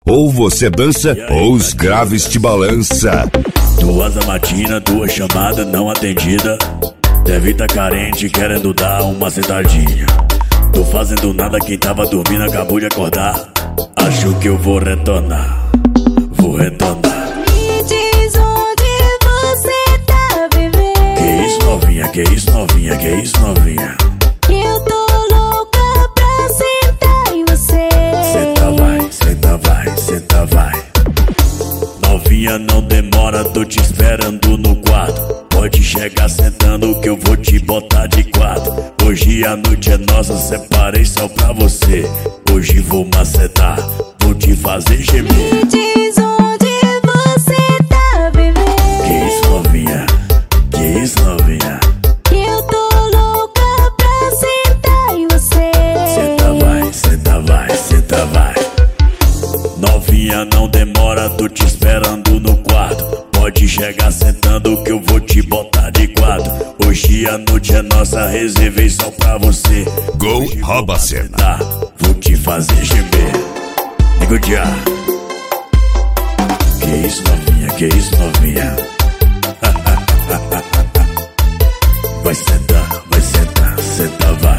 Ou você dança, ou os graves te balança. 2 da matina, 2 chamadas não atendida. Deve tá carente, querendo dar uma sentadinha. Tô fazendo nada, quem tava dormindo acabou de acordar. Acho que eu vou retornar. Vou retornar. Me diz onde você tá, bebê. Que isso, novinha, que isso, novinha, que isso, novinha. Eu tô louca pra sentar em você. Senta vai, senta vai, senta vai. Novinha, não demora, tô te esperando no quarto. Pode chegar sentando que eu vou te botar de quatro. Hoje a noite é nossa, separei só pra você. Hoje vou macetar, vou te fazer gemer. Me diz onde você tá, bebê. Que isso, novinha, que isso, novinha. Eu tô louca pra sentar em você. Senta vai, senta vai, senta vai. Novinha, não demora, tô te esperando no quarto. Pode chegar sentando que eu vou te botar de quatro. Hoje a noite é nossa, reservei só pra você. Gol rouba cena. Tá, vou te fazer gemer. Nego de ar. Que isso, novinha, que isso, novinha. Vai sentar, senta vai.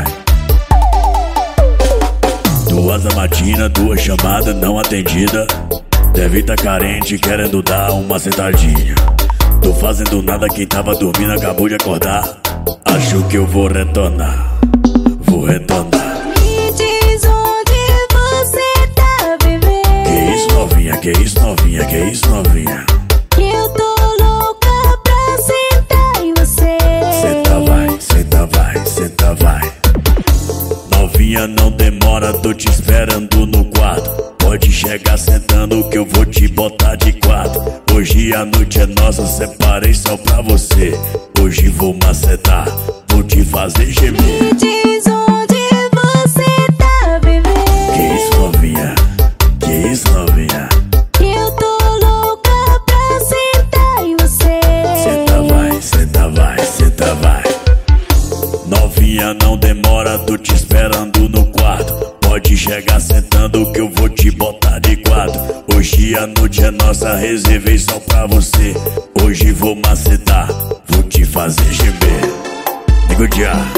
2 da matina, 2 chamadas não atendida. Deve tá carente, querendo dar uma sentadinha. Tô fazendo nada, quem tava dormindo acabou de acordar. Acho que eu vou retornar. Vou retornar. Me diz onde você tá, bebê. Que isso, novinha, que isso, novinha, que isso, novinha. Eu tô louca pra sentar em você. Senta vai, senta vai, senta vai. Novinha, não demora, tô te esperando no quarto. Pode chegar sentando que eu vou te botar de quatro. Hoje a noite é nossa, separei só pra você. Hoje vou macetar, vou te fazer gemer. Me diz onde você tá, bebê. Que isso, novinha, que isso, novinha. Eu tô louca pra sentar em você. Senta vai, senta vai, senta vai. Novinha, não demora, tô te esperando no quarto. Pode chegar sentando que eu vou te botar de quatro. Hoje a noite é nossa, reservei só pra você. Hoje vou macetar, vou te fazer gemer. Nego de ar.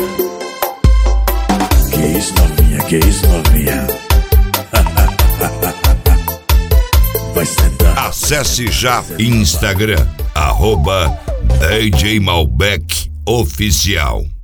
Que isso, novinha, que isso, novinha. Vai sentar. Acesse já Instagram, @DJ Malbec Oficial.